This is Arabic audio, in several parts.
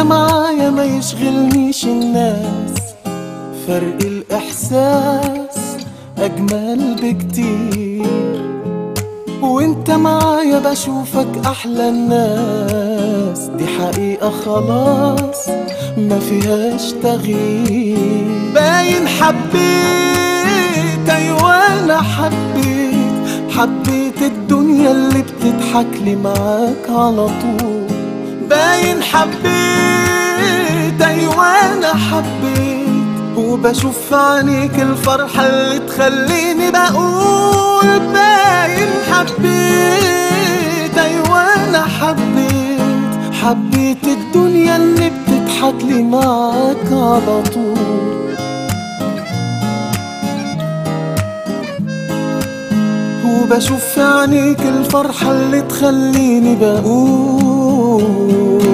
معايا ما يشغلنيش الناس، فرق الإحساس أجمل بكتير. وانت معايا بشوفك أحلى الناس، دي حقيقة خلاص ما فيهاش تغيير. باين حبيت، أيوة أنا حبيت الدنيا اللي بتضحك لي معاك على طول. باين حبيت، أيوة أنا وبشوف في عينيك الفرحة اللي تخليني بقول. باين حبيت، أيوة أنا حبيت الدنيا اللي بتضحك لي معاك على طول. وبشوف في عينيك الفرحة اللي تخليني بقول.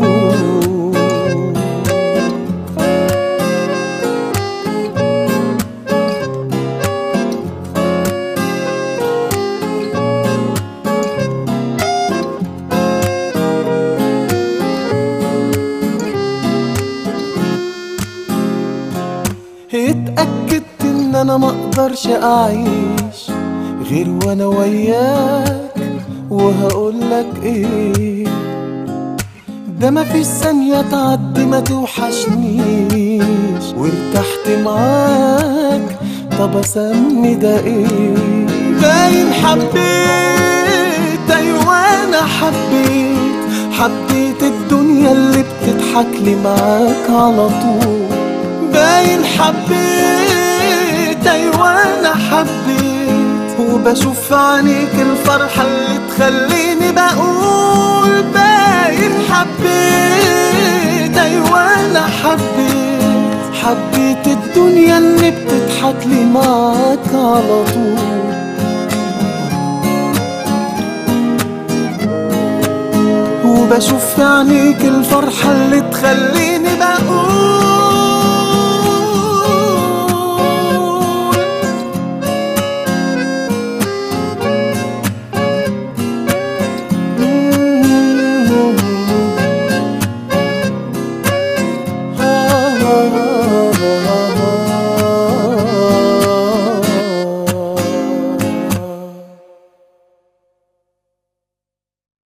اتأكدت ان انا مقدرش اعيش غير وانا وياك، وهقولك ايه، ده مفيش ثانية تعدي ما توحشنيش وارتحت معاك. طب اسمي ده ايه؟ باين حبيت، ايوه انا حبيت الدنيا اللي بتضحك لي معاك على طول. باين حبيت، أيوة أنا وبشوف في عينيك الفرحة اللي تخليني بقول. باين حبيت، أيوة أنا حبيت الدنيا اللي بتضحك لي معاك على طول. وبشوف في عينيك الفرحة اللي تخليني بقول.